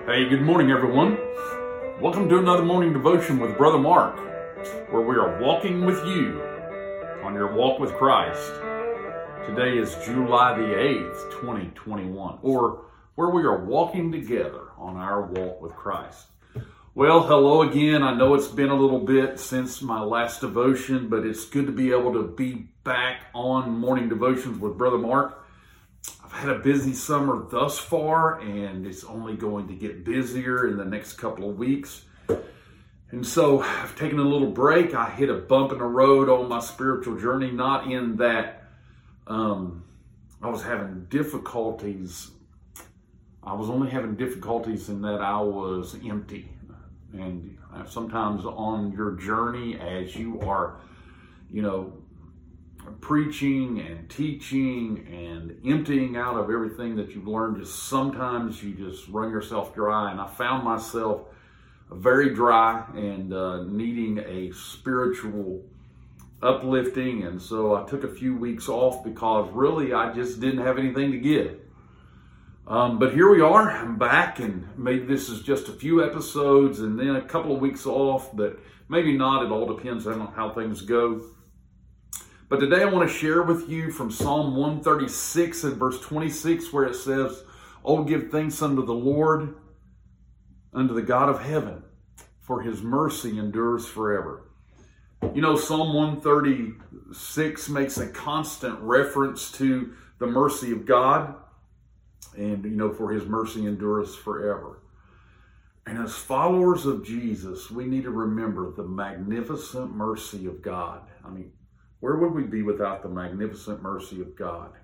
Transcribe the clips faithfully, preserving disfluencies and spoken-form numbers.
Hey, good morning, everyone. Welcome to another morning devotion with Brother Mark, where we are walking with you on your walk with Christ. Today is July the eighth, twenty twenty-one, or where we are walking together on our walk with Christ. Well, hello again. I know it's been a little bit since my last devotion, but it's good to be able to be back on morning devotions with Brother Mark. I've had a busy summer thus far, and it's only going to get busier in the next couple of weeks. And so I've taken a little break. I hit a bump in the road on my spiritual journey, not in that um, I was having difficulties. I was only having difficulties in that I was empty. And sometimes on your journey, as you are, you know, preaching and teaching and emptying out of everything that you've learned, just sometimes you just run yourself dry. And I found myself very dry and uh, needing a spiritual uplifting. And so I took a few weeks off because really I just didn't have anything to give. Um, but here we are. I'm back, and maybe this is just a few episodes and then a couple of weeks off, but maybe not. It all depends on how things go. But today I want to share with you from Psalm one thirty-six and verse twenty-six, where it says, "Oh, give thanks unto the Lord, unto the God of heaven, for his mercy endures forever." You know, Psalm one thirty-six makes a constant reference to the mercy of God, and, you know, for his mercy endures forever. And as followers of Jesus, we need to remember the magnificent mercy of God. I mean, where would we be without the magnificent mercy of God?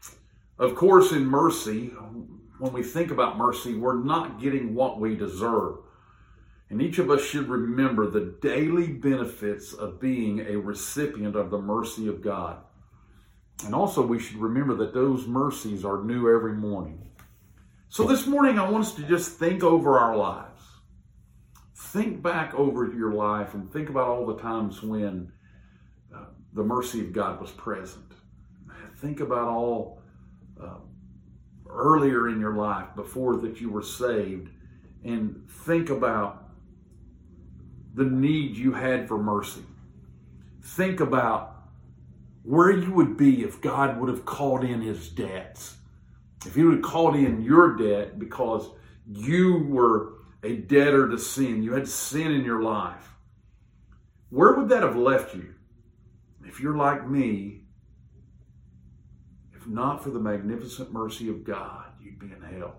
Of course, in mercy, when we think about mercy, we're not getting what we deserve. And each of us should remember the daily benefits of being a recipient of the mercy of God. And also we should remember that those mercies are new every morning. So this morning I want us to just think over our lives. Think back over your life and think about all the times when uh, the mercy of God was present. Think about all uh, earlier in your life before that you were saved, and think about the need you had for mercy. Think about where you would be if God would have called in his debts. If he would have called in your debt because you were a debtor to sin, you had sin in your life, where would that have left you? If you're like me, if not for the magnificent mercy of God, you'd be in hell.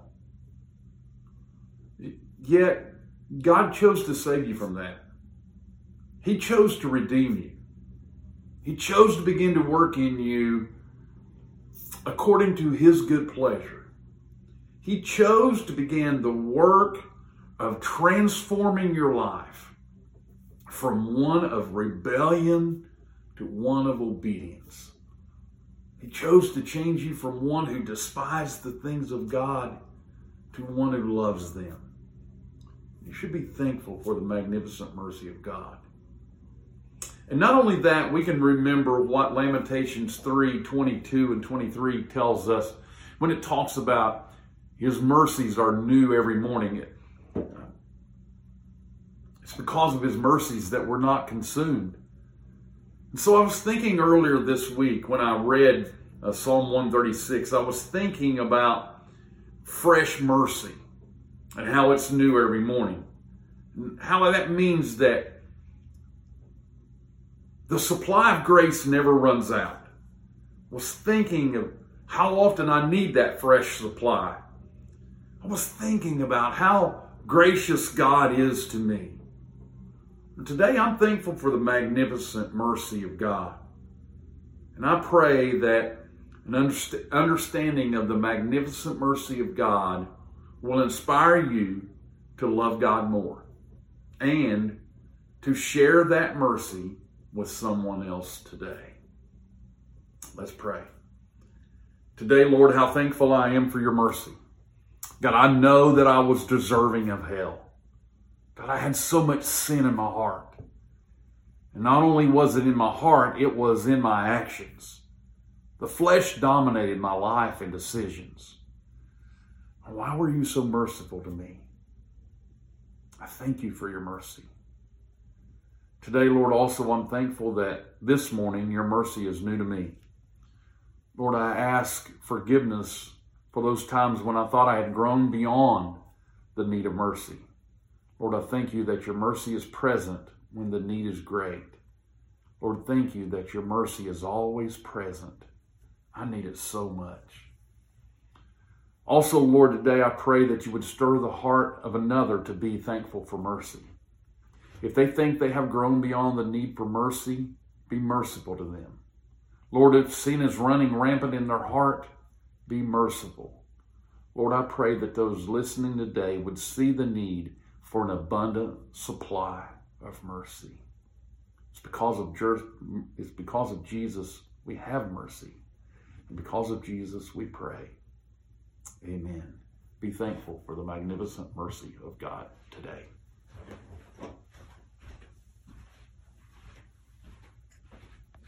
Yet, God chose to save you from that. He chose to redeem you. He chose to begin to work in you according to his good pleasure. He chose to begin the work of transforming your life from one of rebellion to one of obedience. He chose to change you from one who despised the things of God to one who loves them. You should be thankful for the magnificent mercy of God. And not only that, we can remember what Lamentations three, twenty-two and twenty-three tells us when it talks about his mercies are new every morning. It's because of his mercies that we're not consumed. And so I was thinking earlier this week when I read uh, Psalm one thirty-six, I was thinking about fresh mercy and how it's new every morning. And how that means that the supply of grace never runs out. I was thinking of how often I need that fresh supply. I was thinking about how gracious God is to me. And today I'm thankful for the magnificent mercy of God. And I pray that an underst- understanding of the magnificent mercy of God will inspire you to love God more and to share that mercy with someone else today. Let's pray. Today, Lord, how thankful I am for your mercy. God, I know that I was deserving of hell. God, I had so much sin in my heart. And not only was it in my heart, it was in my actions. The flesh dominated my life and decisions. Why were you so merciful to me? I thank you for your mercy. Today, Lord, also I'm thankful that this morning your mercy is new to me. Lord, I ask forgiveness for those times when I thought I had grown beyond the need of mercy. Lord, I thank you that your mercy is present when the need is great. Lord, thank you that your mercy is always present. I need it so much. Also, Lord, today I pray that you would stir the heart of another to be thankful for mercy. If they think they have grown beyond the need for mercy, be merciful to them. Lord, if sin is running rampant in their heart, be merciful. Lord, I pray that those listening today would see the need for an abundant supply of mercy. It's because of, it's because of Jesus we have mercy. And because of Jesus we pray. Amen. Be thankful for the magnificent mercy of God today.